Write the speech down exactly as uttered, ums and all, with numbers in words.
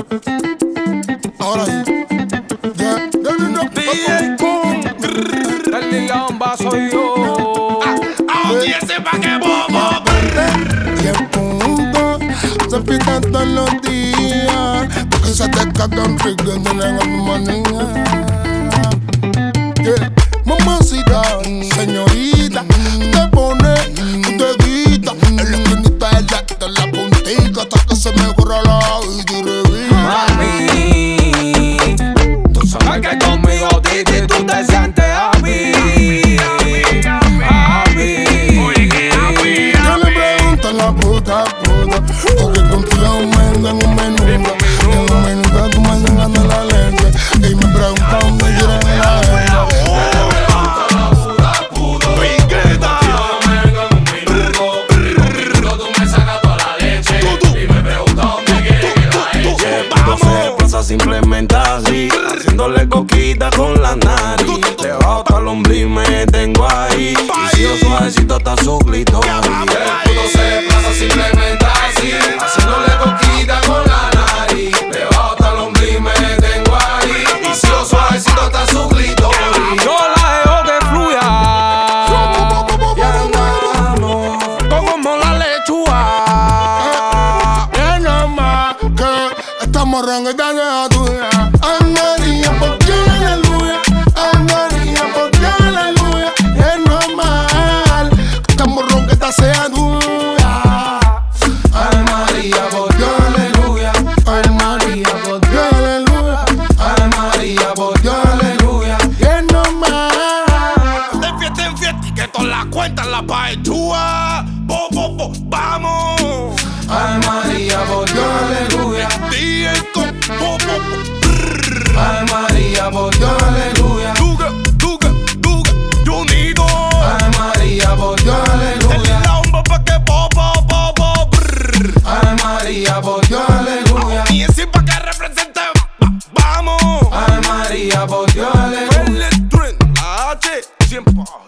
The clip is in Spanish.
Ahora sí. Yeah. D J Kun, el Lamba soy yo. Audiencia pa' que bobo. Y el punto se pita todos los días, porque se te cagan ricos de la manía. Yeah. Mamacita, señorita, te pone, te grita, en la esquinita de la, de la puntita, hasta que se me corra la vida. Mami, tú sabes que conmigo, Titi, tú te sientes a mí. A mí. Yo le pregunto a la puta puta, porque contigo me dan un menú. En un menú tú me dando la leche, y me preguntan dónde quieren la leche. Simplemente así, haciéndole coquita con la nariz. Debajo hasta el ombligo me tengo ahí. Y si yo suavecito hasta su clitoris. El puto se pasa simplemente así, haciéndole coquita con la nariz. Debajo hasta el ombligo me tengo ahí. Y si yo suavecito hasta su clitoris. Yo la dejo que fluya. Y andamos Como la lechuga. Es nada más que estamos ranguetando a tuya. Ay María, ¿por qué aleluya? Ay María, ¿por qué aleluya? Es normal que estamos ronquetas sea tuya. Ay María, por Dios, aleluya. Ay María, ¿por qué aleluya? Ay María, por Dios, aleluya. Es normal. De fiesta en fiesta y que todas las cuentas las paechúa. Bo, bo, bo, vamos. Ay María, por Dios, aleluya. D J Kun, bo, bo, bo. Ay María, por Dios, aleluya. Duga, duga, duga, unido. Ay María, por Dios, aleluya. El Lamba pa' que bo, bo, bo, bo. Ay María, por Dios, aleluya. Y es pa' que represente, va, vamos. Ay María, por Dios, aleluya. El H, siempre.